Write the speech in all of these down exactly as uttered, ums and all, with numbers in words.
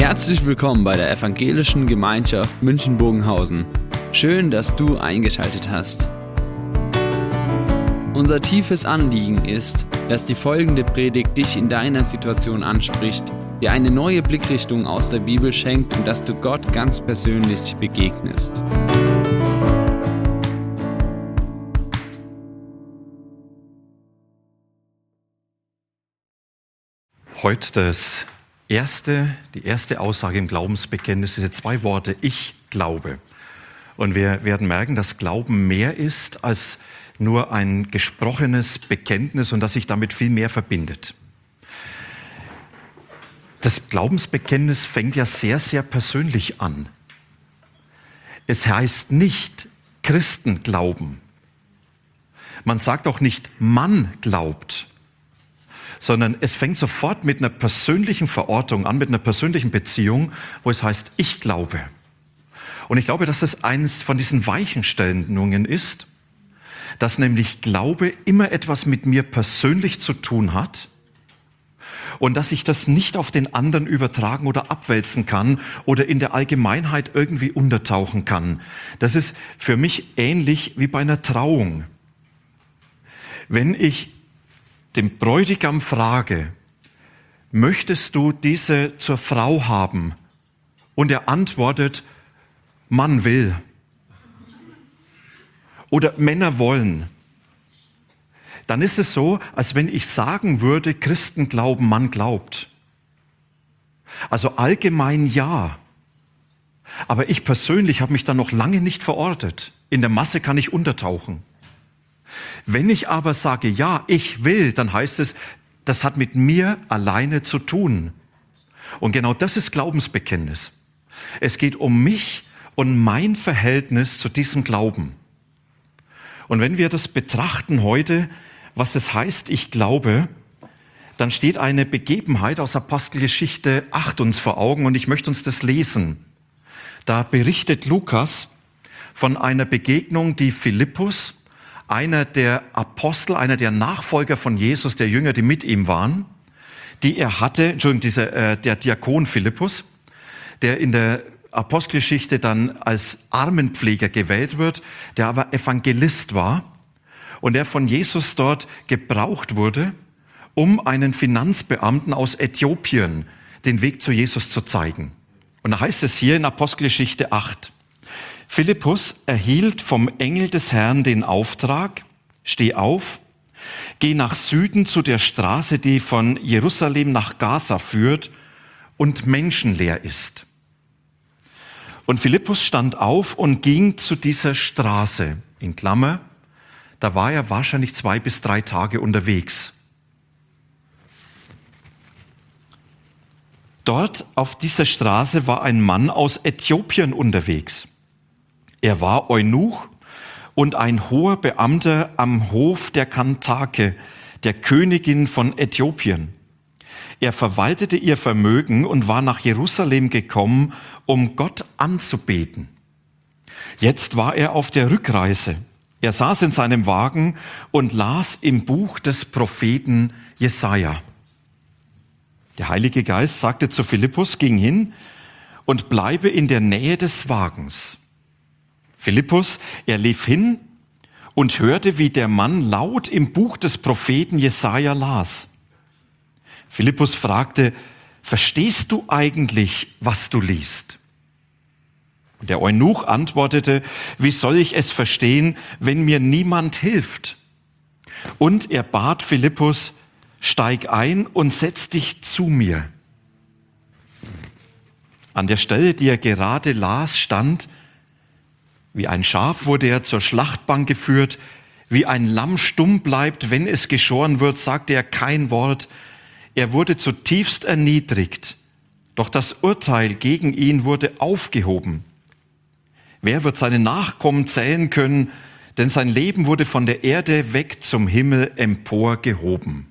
Herzlich willkommen bei der Evangelischen Gemeinschaft München-Bogenhausen. Schön, dass du eingeschaltet hast. Unser tiefes Anliegen ist, dass die folgende Predigt dich in deiner Situation anspricht, dir eine neue Blickrichtung aus der Bibel schenkt und dass du Gott ganz persönlich begegnest. Heute das erste, die erste Aussage im Glaubensbekenntnis, diese zwei Worte, ich glaube. Und wir werden merken, dass Glauben mehr ist als nur ein gesprochenes Bekenntnis und dass sich damit viel mehr verbindet. Das Glaubensbekenntnis fängt ja sehr, sehr persönlich an. Es heißt nicht Christen glauben. Man sagt auch nicht man glaubt, sondern es fängt sofort mit einer persönlichen Verortung an, mit einer persönlichen Beziehung, wo es heißt, ich glaube. Und ich glaube, dass das eines von diesen Weichenstellungen ist, dass nämlich Glaube immer etwas mit mir persönlich zu tun hat und dass ich das nicht auf den anderen übertragen oder abwälzen kann oder in der Allgemeinheit irgendwie untertauchen kann. Das ist für mich ähnlich wie bei einer Trauung. Wenn ich den Bräutigam frage, möchtest du diese zur Frau haben? Und er antwortet, Mann will. Oder Männer wollen. Dann ist es so, als wenn ich sagen würde, Christen glauben, man glaubt. Also allgemein ja. Aber ich persönlich habe mich da noch lange nicht verortet. In der Masse kann ich untertauchen. Wenn ich aber sage, ja, ich will, dann heißt es, das hat mit mir alleine zu tun. Und genau das ist Glaubensbekenntnis. Es geht um mich und mein Verhältnis zu diesem Glauben. Und wenn wir das betrachten heute, was es heißt, ich glaube, dann steht eine Begebenheit aus Apostelgeschichte acht uns vor Augen und ich möchte uns das lesen. Da berichtet Lukas von einer Begegnung, die Philippus, einer der Apostel, einer der Nachfolger von Jesus, der Jünger, die mit ihm waren, die er hatte, Entschuldigung, dieser, äh, der Diakon Philippus, der in der Apostelgeschichte dann als Armenpfleger gewählt wird, der aber Evangelist war und der von Jesus dort gebraucht wurde, um einen Finanzbeamten aus Äthiopien den Weg zu Jesus zu zeigen. Und da heißt es hier in Apostelgeschichte acht, Philippus erhielt vom Engel des Herrn den Auftrag, steh auf, geh nach Süden zu der Straße, die von Jerusalem nach Gaza führt und menschenleer ist. Und Philippus stand auf und ging zu dieser Straße, in Klammer, da war er wahrscheinlich zwei bis drei Tage unterwegs. Dort auf dieser Straße war ein Mann aus Äthiopien unterwegs. Er war Eunuch und ein hoher Beamter am Hof der Kantake, der Königin von Äthiopien. Er verwaltete ihr Vermögen und war nach Jerusalem gekommen, um Gott anzubeten. Jetzt war er auf der Rückreise. Er saß in seinem Wagen und las im Buch des Propheten Jesaja. Der Heilige Geist sagte zu Philippus, ging hin und bleibe in der Nähe des Wagens. Philippus, er lief hin und hörte, wie der Mann laut im Buch des Propheten Jesaja las. Philippus fragte, verstehst du eigentlich, was du liest? Der Eunuch antwortete, wie soll ich es verstehen, wenn mir niemand hilft? Und er bat Philippus, steig ein und setz dich zu mir. An der Stelle, die er gerade las, stand, wie ein Schaf wurde er zur Schlachtbank geführt, wie ein Lamm stumm bleibt, wenn es geschoren wird, sagte er kein Wort. Er wurde zutiefst erniedrigt, doch das Urteil gegen ihn wurde aufgehoben. Wer wird seine Nachkommen zählen können, denn sein Leben wurde von der Erde weg zum Himmel emporgehoben.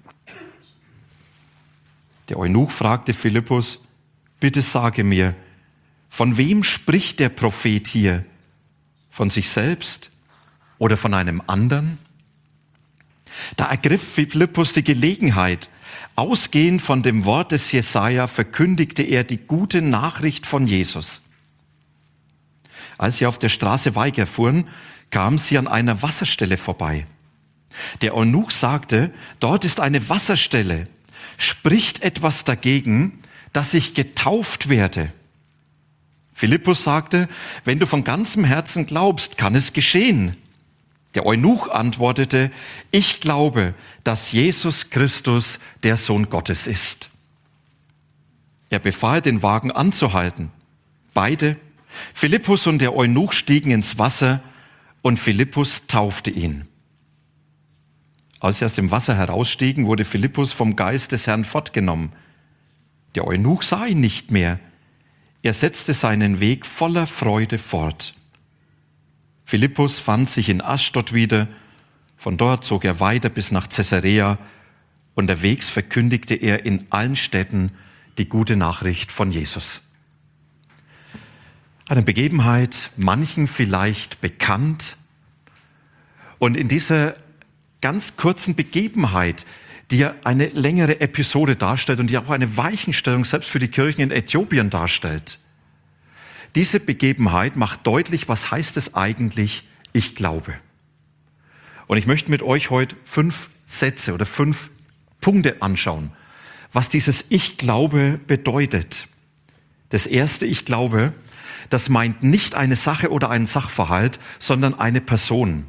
Der Eunuch fragte Philippus, bitte sage mir, von wem spricht der Prophet hier? Von sich selbst oder von einem anderen? Da ergriff Philippus die Gelegenheit, Ausgehend von dem Wort des Jesaja verkündigte er die gute Nachricht von Jesus. Als sie auf der Straße weiterfuhren, kamen sie an einer Wasserstelle vorbei. Der Eunuch sagte, dort ist eine Wasserstelle. Spricht etwas dagegen, dass ich getauft werde? Philippus sagte, wenn du von ganzem Herzen glaubst, kann es geschehen. Der Eunuch antwortete, ich glaube, dass Jesus Christus der Sohn Gottes ist. Er befahl, den Wagen anzuhalten. Beide, Philippus und der Eunuch, stiegen ins Wasser und Philippus taufte ihn. Als sie aus dem Wasser herausstiegen, wurde Philippus vom Geist des Herrn fortgenommen. Der Eunuch sah ihn nicht mehr. Er setzte seinen Weg voller Freude fort. Philippus fand sich in Aschdod wieder. Von dort zog er weiter bis nach Caesarea. Unterwegs verkündigte er in allen Städten die gute Nachricht von Jesus. Eine Begebenheit, manchen vielleicht bekannt. Und in dieser ganz kurzen Begebenheit, die ja eine längere Episode darstellt und die auch eine Weichenstellung selbst für die Kirchen in Äthiopien darstellt. Diese Begebenheit macht deutlich, was heißt es eigentlich, ich glaube. Und ich möchte mit euch heute fünf Sätze oder fünf Punkte anschauen, was dieses Ich glaube bedeutet. Das erste, ich glaube, das meint nicht eine Sache oder einen Sachverhalt, sondern eine Person.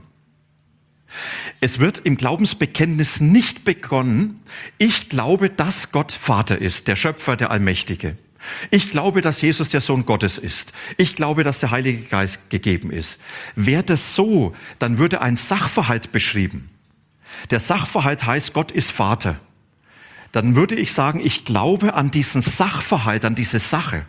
Es wird im Glaubensbekenntnis nicht begonnen, ich glaube, dass Gott Vater ist, der Schöpfer, der Allmächtige. Ich glaube, dass Jesus der Sohn Gottes ist. Ich glaube, dass der Heilige Geist gegeben ist. Wäre das so, dann würde ein Sachverhalt beschrieben. Der Sachverhalt heißt, Gott ist Vater. Dann würde ich sagen, ich glaube an diesen Sachverhalt, an diese Sache.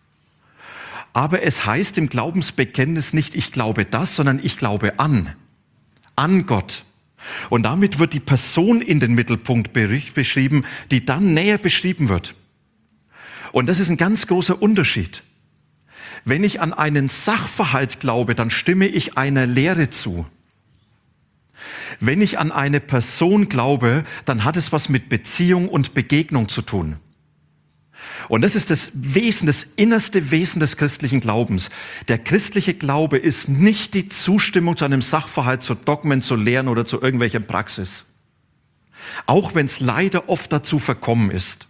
Aber es heißt im Glaubensbekenntnis nicht, ich glaube das, sondern ich glaube an. An Gott. Und damit wird die Person in den Mittelpunkt beschrieben, die dann näher beschrieben wird. Und das ist ein ganz großer Unterschied. Wenn ich an einen Sachverhalt glaube, dann stimme ich einer Lehre zu. Wenn ich an eine Person glaube, dann hat es was mit Beziehung und Begegnung zu tun. Und das ist das Wesen, das innerste Wesen des christlichen Glaubens. Der christliche Glaube ist nicht die Zustimmung zu einem Sachverhalt, zu Dogmen, zu Lehren oder zu irgendwelcher Praxis. Auch wenn es leider oft dazu verkommen ist.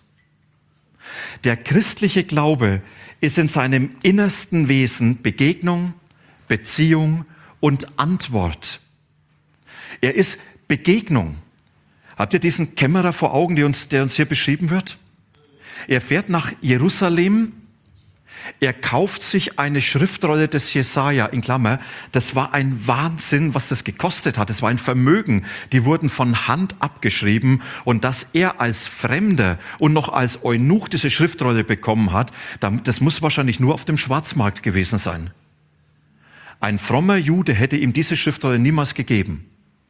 Der christliche Glaube ist in seinem innersten Wesen Begegnung, Beziehung und Antwort. Er ist Begegnung. Habt ihr diesen Kämmerer vor Augen, der uns, der uns hier beschrieben wird? Er fährt nach Jerusalem. Er kauft sich eine Schriftrolle des Jesaja, in Klammer. Das war ein Wahnsinn, was das gekostet hat. Das war ein Vermögen. Die wurden von Hand abgeschrieben. Und dass er als Fremder und noch als Eunuch diese Schriftrolle bekommen hat, das muss wahrscheinlich nur auf dem Schwarzmarkt gewesen sein. Ein frommer Jude hätte ihm diese Schriftrolle niemals gegeben.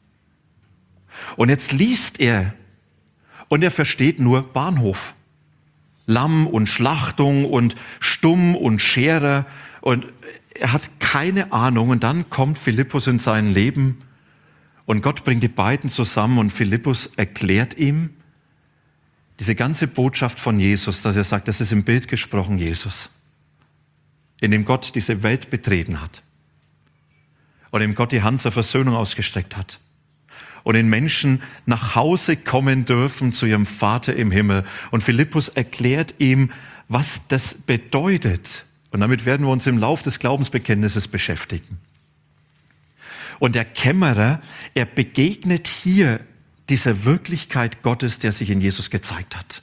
Und jetzt liest er und er versteht nur Bahnhof. Lamm und Schlachtung und Stumm und Scherer und er hat keine Ahnung und dann kommt Philippus in sein Leben und Gott bringt die beiden zusammen und Philippus erklärt ihm diese ganze Botschaft von Jesus, dass er sagt, das ist im Bild gesprochen Jesus, in dem Gott diese Welt betreten hat und in dem Gott die Hand zur Versöhnung ausgestreckt hat. Und den Menschen nach Hause kommen dürfen zu ihrem Vater im Himmel. Und Philippus erklärt ihm, was das bedeutet. Und damit werden wir uns im Lauf des Glaubensbekenntnisses beschäftigen. Und der Kämmerer, er begegnet hier dieser Wirklichkeit Gottes, der sich in Jesus gezeigt hat.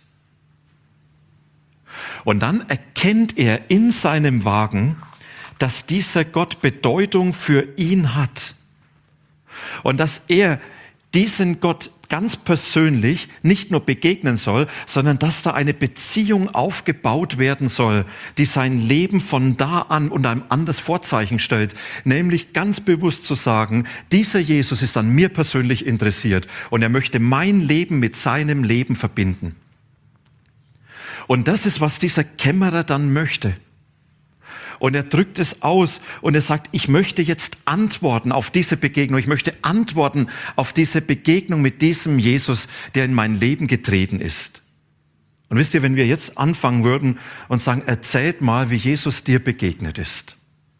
Und dann erkennt er in seinem Wagen, dass dieser Gott Bedeutung für ihn hat. Und dass er diesen Gott ganz persönlich nicht nur begegnen soll, sondern dass da eine Beziehung aufgebaut werden soll, die sein Leben von da an unter einem anderes Vorzeichen stellt, nämlich ganz bewusst zu sagen, dieser Jesus ist an mir persönlich interessiert und er möchte mein Leben mit seinem Leben verbinden. Und das ist, was dieser Kämmerer dann möchte. Und er drückt es aus und er sagt, ich möchte jetzt antworten auf diese Begegnung. Ich möchte antworten auf diese Begegnung mit diesem Jesus, der in mein Leben getreten ist. Und wisst ihr, wenn wir jetzt anfangen würden und sagen, erzählt mal, wie Jesus dir begegnet ist,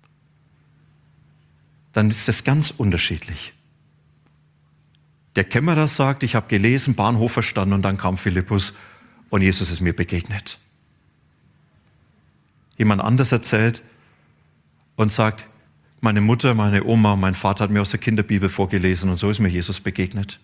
dann ist das ganz unterschiedlich. Der Kämmerer sagt, ich habe gelesen, Bahnhof verstanden und dann kam Philippus und Jesus ist mir begegnet. Jemand anders erzählt und sagt, meine Mutter, meine Oma, mein Vater hat mir aus der Kinderbibel vorgelesen und so ist mir Jesus begegnet.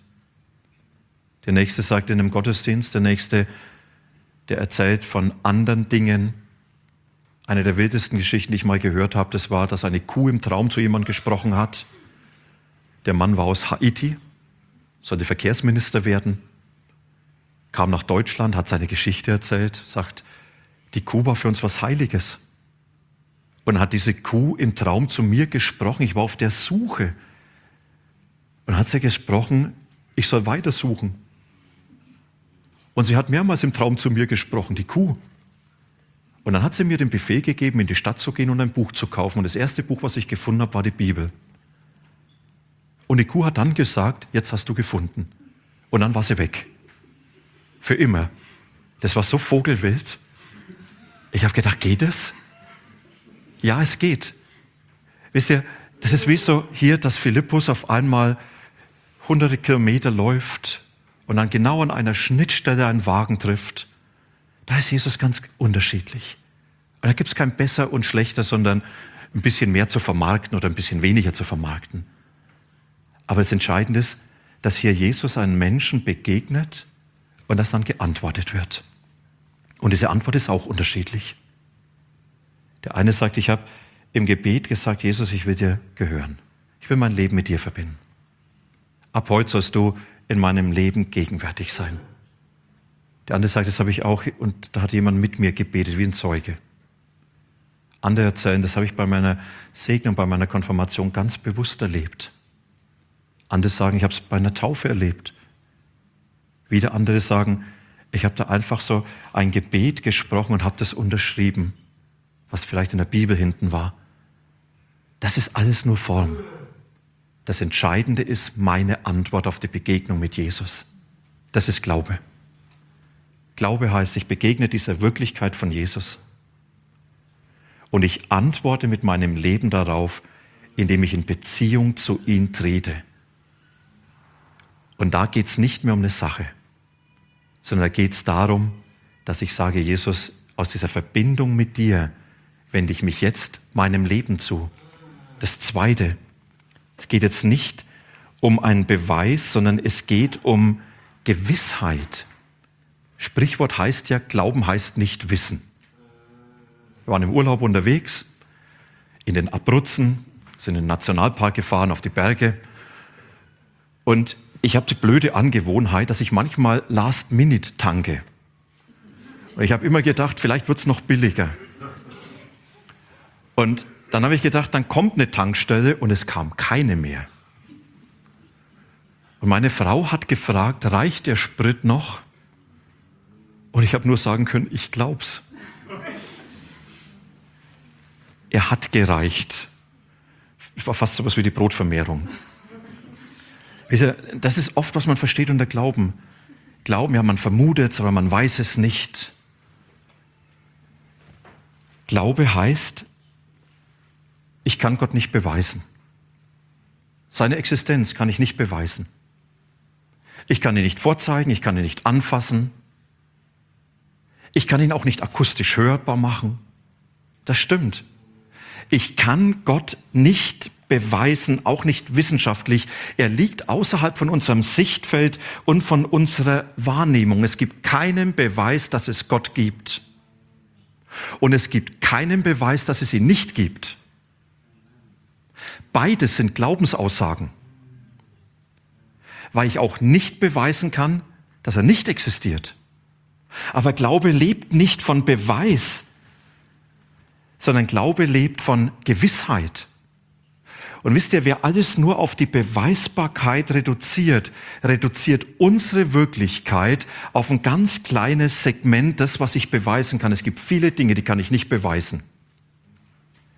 Der Nächste sagt in einem Gottesdienst, der Nächste, der erzählt von anderen Dingen. Eine der wildesten Geschichten, die ich mal gehört habe, das war, dass eine Kuh im Traum zu jemandem gesprochen hat. Der Mann war aus Haiti, sollte Verkehrsminister werden, kam nach Deutschland, hat seine Geschichte erzählt, sagt, die Kuh war für uns was Heiliges. Und hat diese Kuh im Traum zu mir gesprochen, ich war auf der Suche. Und hat sie gesprochen, ich soll weitersuchen. Und sie hat mehrmals im Traum zu mir gesprochen, die Kuh. Und dann hat sie mir den Befehl gegeben, in die Stadt zu gehen und ein Buch zu kaufen. Und das erste Buch, was ich gefunden habe, war die Bibel. Und die Kuh hat dann gesagt, jetzt hast du gefunden. Und dann war sie weg. Für immer. Das war so vogelwild. Ich habe gedacht, geht es? Ja, es geht. Wisst ihr, das ist wie so hier, dass Philippus auf einmal hunderte Kilometer läuft und dann genau an einer Schnittstelle einen Wagen trifft. Da ist Jesus ganz unterschiedlich. Und da gibt es kein besser und schlechter, sondern ein bisschen mehr zu vermarkten oder ein bisschen weniger zu vermarkten. Aber das Entscheidende ist, dass hier Jesus einen Menschen begegnet und dass dann geantwortet wird. Und diese Antwort ist auch unterschiedlich. Der eine sagt, ich habe im Gebet gesagt, Jesus, ich will dir gehören. Ich will mein Leben mit dir verbinden. Ab heute sollst du in meinem Leben gegenwärtig sein. Der andere sagt, das habe ich auch, und da hat jemand mit mir gebetet, wie ein Zeuge. Andere erzählen, das habe ich bei meiner Segnung, bei meiner Konfirmation ganz bewusst erlebt. Andere sagen, ich habe es bei einer Taufe erlebt. Wieder andere sagen, ich habe da einfach so ein Gebet gesprochen und habe das unterschrieben, was vielleicht in der Bibel hinten war. Das ist alles nur Form. Das Entscheidende ist meine Antwort auf die Begegnung mit Jesus. Das ist Glaube. Glaube heißt, ich begegne dieser Wirklichkeit von Jesus und ich antworte mit meinem Leben darauf, indem ich in Beziehung zu ihm trete. Und da geht es nicht mehr um eine Sache, sondern da geht es darum, dass ich sage, Jesus, aus dieser Verbindung mit dir wende ich mich jetzt meinem Leben zu. Das Zweite, es geht jetzt nicht um einen Beweis, sondern es geht um Gewissheit. Sprichwort heißt ja, Glauben heißt nicht wissen. Wir waren im Urlaub unterwegs, in den Abruzzen, sind in den Nationalpark gefahren, auf die Berge. Und ich habe die blöde Angewohnheit, dass ich manchmal Last Minute tanke. Und ich habe immer gedacht, vielleicht wird es noch billiger. Und dann habe ich gedacht, dann kommt eine Tankstelle und es kam keine mehr. Und meine Frau hat gefragt, reicht der Sprit noch? Und ich habe nur sagen können, ich glaub's. Er hat gereicht. Es war fast so etwas wie die Brotvermehrung. Das ist oft, was man versteht unter Glauben. Glauben, ja, man vermutet es, aber man weiß es nicht. Glaube heißt, ich kann Gott nicht beweisen. Seine Existenz kann ich nicht beweisen. Ich kann ihn nicht vorzeigen, ich kann ihn nicht anfassen. Ich kann ihn auch nicht akustisch hörbar machen. Das stimmt. Ich kann Gott nicht beweisen, auch nicht wissenschaftlich. Er liegt außerhalb von unserem Sichtfeld und von unserer Wahrnehmung. Es gibt keinen Beweis, dass es Gott gibt. Und es gibt keinen Beweis, dass es ihn nicht gibt. Beides sind Glaubensaussagen. Weil ich auch nicht beweisen kann, dass er nicht existiert. Aber Glaube lebt nicht von Beweis, sondern Glaube lebt von Gewissheit. Und wisst ihr, wer alles nur auf die Beweisbarkeit reduziert, reduziert unsere Wirklichkeit auf ein ganz kleines Segment, das, was ich beweisen kann. Es gibt viele Dinge, die kann ich nicht beweisen.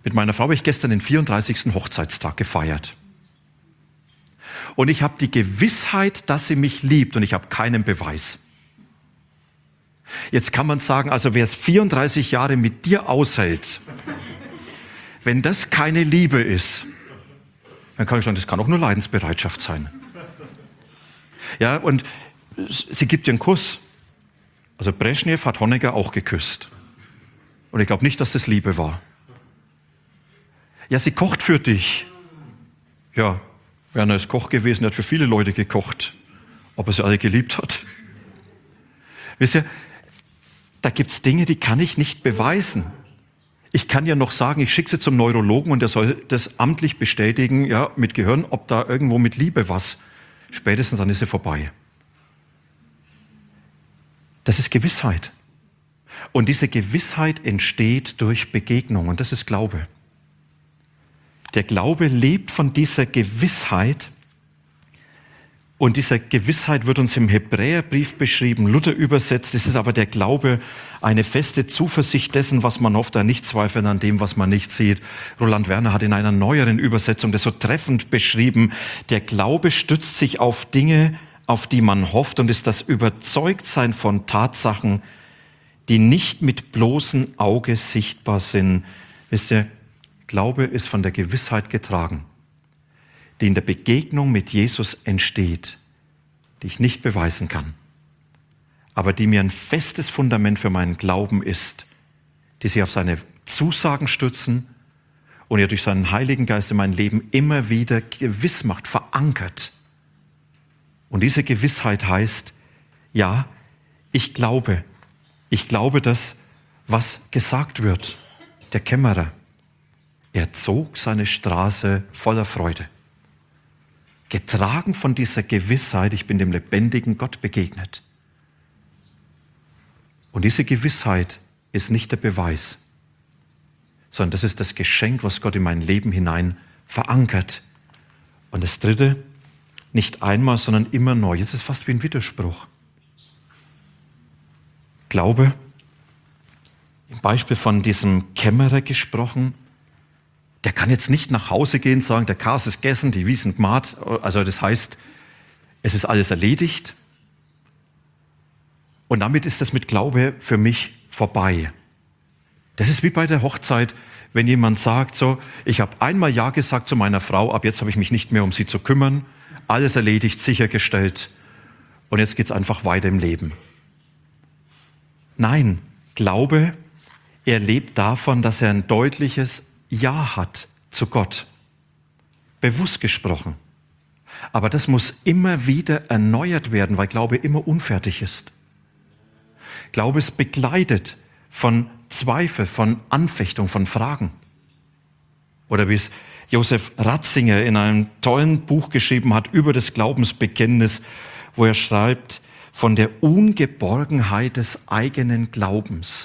Mit meiner Frau habe ich gestern den vierunddreißigsten Hochzeitstag gefeiert. Und ich habe die Gewissheit, dass sie mich liebt und ich habe keinen Beweis. Jetzt kann man sagen, also wer es vierunddreißig Jahre mit dir aushält, wenn das keine Liebe ist, dann kann ich sagen, das kann auch nur Leidensbereitschaft sein. Ja, und sie gibt dir einen Kuss. Also Breschnew hat Honecker auch geküsst. Und ich glaube nicht, dass das Liebe war. Ja, sie kocht für dich. Ja, Werner ist Koch gewesen, er hat für viele Leute gekocht. Ob er sie alle geliebt hat. Wisst ihr, da gibt es Dinge, die kann ich nicht beweisen. Ich kann ja noch sagen, ich schicke sie zum Neurologen und der soll das amtlich bestätigen, ja, mit Gehirn, ob da irgendwo mit Liebe was. Spätestens dann ist sie vorbei. Das ist Gewissheit. Und diese Gewissheit entsteht durch Begegnung und das ist Glaube. Der Glaube lebt von dieser Gewissheit und diese Gewissheit wird uns im Hebräerbrief beschrieben, Luther übersetzt, es ist aber der Glaube, eine feste Zuversicht dessen, was man hofft, ein Nichtzweifeln an dem, was man nicht sieht. Roland Werner hat in einer neueren Übersetzung das so treffend beschrieben, der Glaube stützt sich auf Dinge, auf die man hofft und ist das Überzeugtsein von Tatsachen, die nicht mit bloßem Auge sichtbar sind. Wisst ihr, Glaube ist von der Gewissheit getragen, die in der Begegnung mit Jesus entsteht, die ich nicht beweisen kann, aber die mir ein festes Fundament für meinen Glauben ist, die sich auf seine Zusagen stützen und er durch seinen Heiligen Geist in mein Leben immer wieder gewiss macht, verankert. Und diese Gewissheit heißt, ja, ich glaube, ich glaube das, was gesagt wird. Der Kämmerer, er zog seine Straße voller Freude. Getragen von dieser Gewissheit, ich bin dem lebendigen Gott begegnet. Und diese Gewissheit ist nicht der Beweis, sondern das ist das Geschenk, was Gott in mein Leben hinein verankert. Und das Dritte, nicht einmal, sondern immer neu. Jetzt ist es fast wie ein Widerspruch. Glaube, im Beispiel von diesem Kämmerer gesprochen, der kann jetzt nicht nach Hause gehen und sagen, der Kas ist gegessen, die Wiesen gmat. Also das heißt, es ist alles erledigt. Und damit ist das mit Glaube für mich vorbei. Das ist wie bei der Hochzeit, wenn jemand sagt, so, ich habe einmal Ja gesagt zu meiner Frau, ab jetzt habe ich mich nicht mehr um sie zu kümmern, alles erledigt, sichergestellt und jetzt geht es einfach weiter im Leben. Nein, Glaube, er lebt davon, dass er ein deutliches Ja hat zu Gott. Bewusst gesprochen. Aber das muss immer wieder erneuert werden, weil Glaube immer unfertig ist. Glaube ist begleitet von Zweifel, von Anfechtung, von Fragen. Oder wie es Josef Ratzinger in einem tollen Buch geschrieben hat über das Glaubensbekenntnis, wo er schreibt, von der Ungeborgenheit des eigenen Glaubens.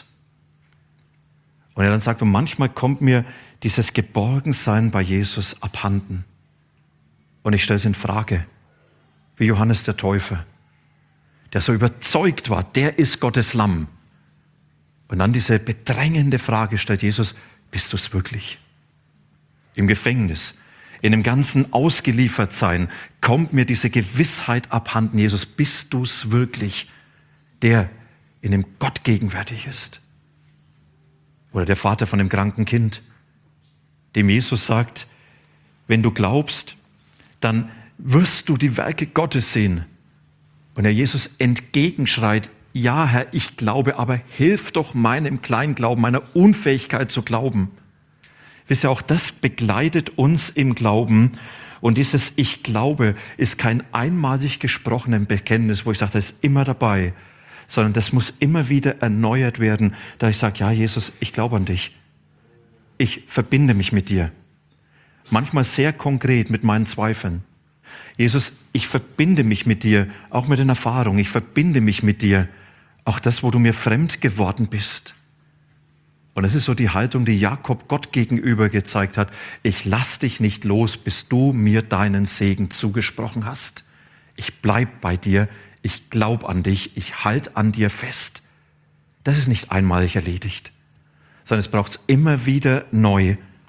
Und er dann sagt, und manchmal kommt mir dieses Geborgensein bei Jesus abhanden. Und ich stelle es in Frage, wie Johannes der Täufer, der so überzeugt war, der ist Gottes Lamm. Und dann diese bedrängende Frage stellt Jesus, bist du es wirklich? Im Gefängnis, in dem ganzen Ausgeliefertsein, kommt mir diese Gewissheit abhanden, Jesus, bist du es wirklich, der in dem Gott gegenwärtig ist? Oder der Vater von dem kranken Kind, dem Jesus sagt, wenn du glaubst, dann wirst du die Werke Gottes sehen. Und der Jesus entgegenschreit, ja Herr, ich glaube, aber hilf doch meinem Kleinglauben, meiner Unfähigkeit zu glauben. Wisst ihr, auch das begleitet uns im Glauben. Und dieses Ich glaube ist kein einmalig gesprochenes Bekenntnis, wo ich sage, das ist immer dabei, sondern das muss immer wieder erneuert werden, da ich sage, ja Jesus, ich glaube an dich. Ich verbinde mich mit dir. Manchmal sehr konkret mit meinen Zweifeln. Jesus, ich verbinde mich mit dir, auch mit den Erfahrungen. Ich verbinde mich mit dir, auch das, wo du mir fremd geworden bist. Und das ist so die Haltung, die Jakob Gott gegenüber gezeigt hat. Ich lass dich nicht los, bis du mir deinen Segen zugesprochen hast. Ich bleib bei dir, ich glaub an dich, ich halt an dir fest. Das ist nicht einmalig erledigt, sondern es braucht es immer wieder neu.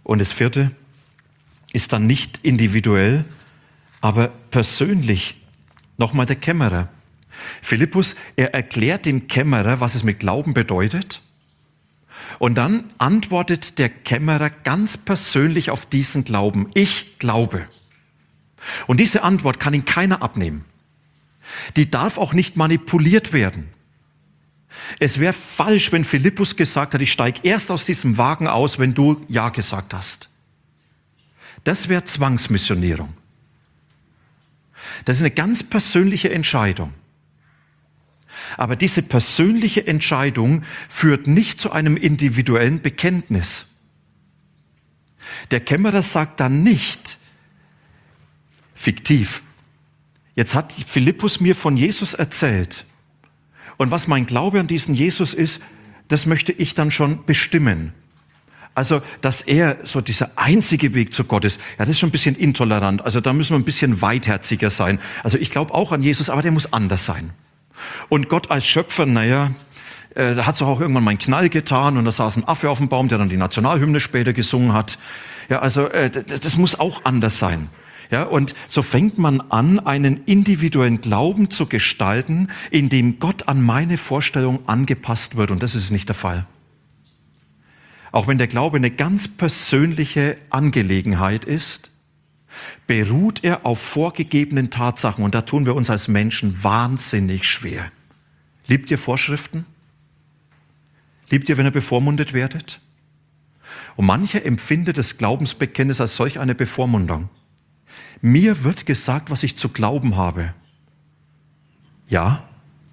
Und das vierte ist dann nicht individuell, aber persönlich. Nochmal der Kämmerer. Philippus, er erklärt dem Kämmerer, was es mit Glauben bedeutet. Und dann antwortet der Kämmerer ganz persönlich auf diesen Glauben. Ich glaube. Und diese Antwort kann ihn keiner abnehmen. Die darf auch nicht manipuliert werden. Es wäre falsch, wenn Philippus gesagt hat, ich steige erst aus diesem Wagen aus, wenn du Ja gesagt hast. Das wäre Zwangsmissionierung. Das ist eine ganz persönliche Entscheidung. Aber diese persönliche Entscheidung führt nicht zu einem individuellen Bekenntnis. Der Kämmerer sagt dann nicht, fiktiv, jetzt hat Philippus mir von Jesus erzählt und was mein Glaube an diesen Jesus ist, das möchte ich dann schon bestimmen. Also, dass er so dieser einzige Weg zu Gott ist, ja, das ist schon ein bisschen intolerant. Also da müssen wir ein bisschen weitherziger sein. Also ich glaube auch an Jesus, aber der muss anders sein. Und Gott als Schöpfer, naja, äh, da hat es auch irgendwann mal einen Knall getan und da saß ein Affe auf dem Baum, der dann die Nationalhymne später gesungen hat. Ja, also äh, das, das muss auch anders sein. Ja, und so fängt man an, einen individuellen Glauben zu gestalten, in dem Gott an meine Vorstellung angepasst wird. Und das ist nicht der Fall. Auch wenn der Glaube eine ganz persönliche Angelegenheit ist, beruht er auf vorgegebenen Tatsachen. Und da tun wir uns als Menschen wahnsinnig schwer. Liebt ihr Vorschriften? Liebt ihr, wenn ihr bevormundet werdet? Und mancher empfindet das Glaubensbekenntnis als solch eine Bevormundung. Mir wird gesagt, was ich zu glauben habe. Ja.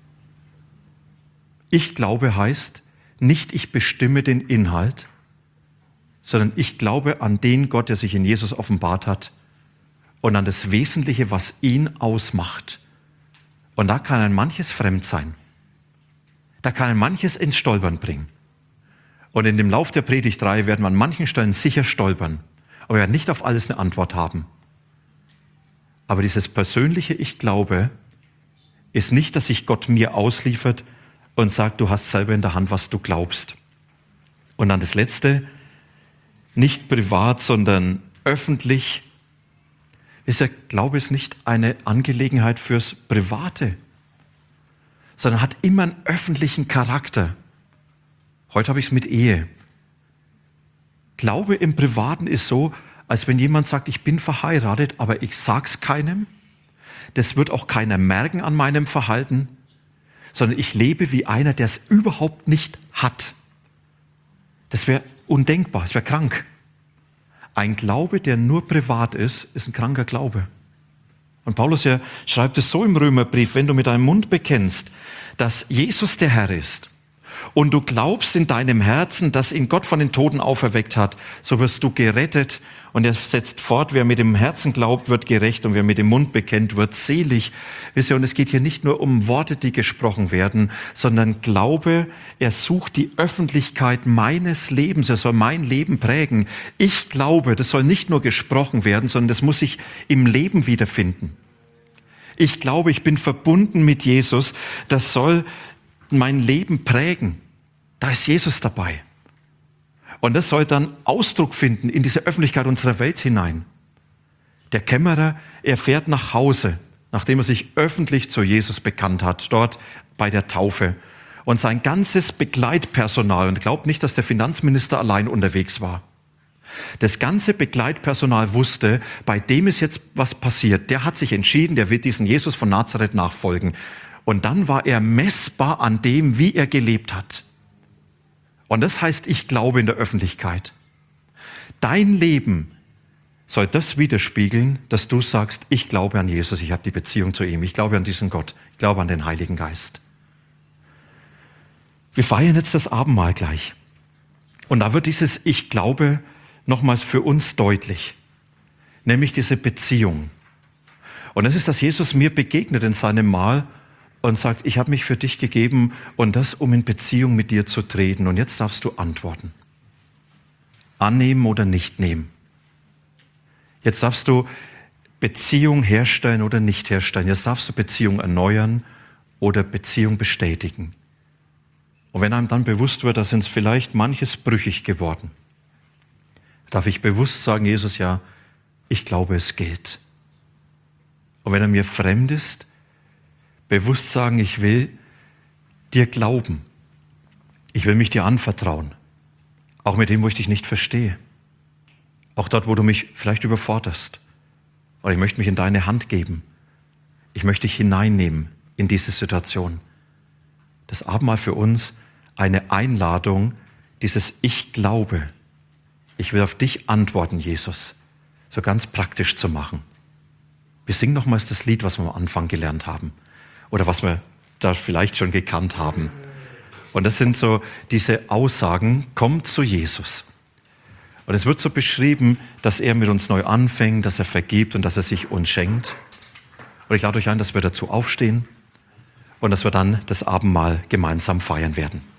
Ich glaube heißt, nicht ich bestimme den Inhalt, sondern ich glaube an den Gott, der sich in Jesus offenbart hat und an das Wesentliche, was ihn ausmacht. Und da kann ein manches fremd sein. Da kann ein manches ins Stolpern bringen. Und in dem Lauf der Predigtreihe werden wir an manchen Stellen sicher stolpern, aber wir werden nicht auf alles eine Antwort haben. Aber dieses persönliche Ich glaube ist nicht, dass sich Gott mir ausliefert und sagt, du hast selber in der Hand, was du glaubst. Und dann das Letzte, nicht privat, sondern öffentlich. Ist der Glaube ist nicht eine Angelegenheit fürs Private, sondern hat immer einen öffentlichen Charakter. Heute habe ich es mit Ehe. Glaube im Privaten ist so, als wenn jemand sagt, ich bin verheiratet, aber ich sag's keinem. Das wird auch keiner merken an meinem Verhalten, sondern ich lebe wie einer, der es überhaupt nicht hat. Das wäre undenkbar, es wäre krank. Ein Glaube, der nur privat ist, ist ein kranker Glaube. Und Paulus ja schreibt es so im Römerbrief, wenn du mit deinem Mund bekennst, dass Jesus der Herr ist und du glaubst in deinem Herzen, dass ihn Gott von den Toten auferweckt hat, so wirst du gerettet. Und er setzt fort, wer mit dem Herzen glaubt, wird gerecht und wer mit dem Mund bekennt, wird selig. Wisst ihr, und es geht hier nicht nur um Worte, die gesprochen werden, sondern Glaube, er sucht die Öffentlichkeit meines Lebens, er soll mein Leben prägen. Ich glaube, das soll nicht nur gesprochen werden, sondern das muss sich im Leben wiederfinden. Ich glaube, ich bin verbunden mit Jesus, das soll mein Leben prägen. Da ist Jesus dabei. Und das soll dann Ausdruck finden in diese Öffentlichkeit unserer Welt hinein. Der Kämmerer, er fährt nach Hause, nachdem er sich öffentlich zu Jesus bekannt hat, dort bei der Taufe. Und sein ganzes Begleitpersonal, und glaubt nicht, dass der Finanzminister allein unterwegs war. Das ganze Begleitpersonal wusste, bei dem ist jetzt was passiert. Der hat sich entschieden, der wird diesen Jesus von Nazareth nachfolgen. Und dann war er messbar an dem, wie er gelebt hat. Und das heißt, ich glaube in der Öffentlichkeit. Dein Leben soll das widerspiegeln, dass du sagst, ich glaube an Jesus, ich habe die Beziehung zu ihm, ich glaube an diesen Gott, ich glaube an den Heiligen Geist. Wir feiern jetzt das Abendmahl gleich. Und da wird dieses Ich glaube nochmals für uns deutlich, nämlich diese Beziehung. Und das ist, dass Jesus mir begegnet in seinem Mahl und sagt, ich habe mich für dich gegeben und das, um in Beziehung mit dir zu treten. Und jetzt darfst du antworten. Annehmen oder nicht nehmen. Jetzt darfst du Beziehung herstellen oder nicht herstellen. Jetzt darfst du Beziehung erneuern oder Beziehung bestätigen. Und wenn einem dann bewusst wird, da sind vielleicht manches brüchig geworden, darf ich bewusst sagen, Jesus, ja, ich glaube, es geht. Und wenn er mir fremd ist, bewusst sagen, ich will dir glauben. Ich will mich dir anvertrauen. Auch mit dem, wo ich dich nicht verstehe. Auch dort, wo du mich vielleicht überforderst. Und ich möchte mich in deine Hand geben. Ich möchte dich hineinnehmen in diese Situation. Das Abendmahl für uns eine Einladung, dieses Ich glaube. Ich will auf dich antworten, Jesus. So ganz praktisch zu machen. Wir singen nochmals das Lied, was wir am Anfang gelernt haben. Oder was wir da vielleicht schon gekannt haben. Und das sind so diese Aussagen, komm zu Jesus. Und es wird so beschrieben, dass er mit uns neu anfängt, dass er vergibt und dass er sich uns schenkt. Und ich lade euch ein, dass wir dazu aufstehen und dass wir dann das Abendmahl gemeinsam feiern werden.